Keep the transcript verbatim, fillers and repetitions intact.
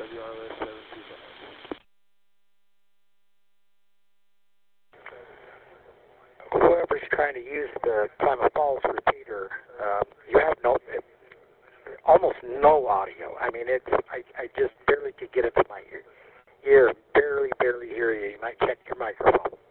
W R S seven two five. Whoever's trying to use the Klamath Falls repeater, uh, you have no, almost no audio. I mean, it's I, I just barely could get it to my ear, ear, barely, barely hear you. You might check your microphone.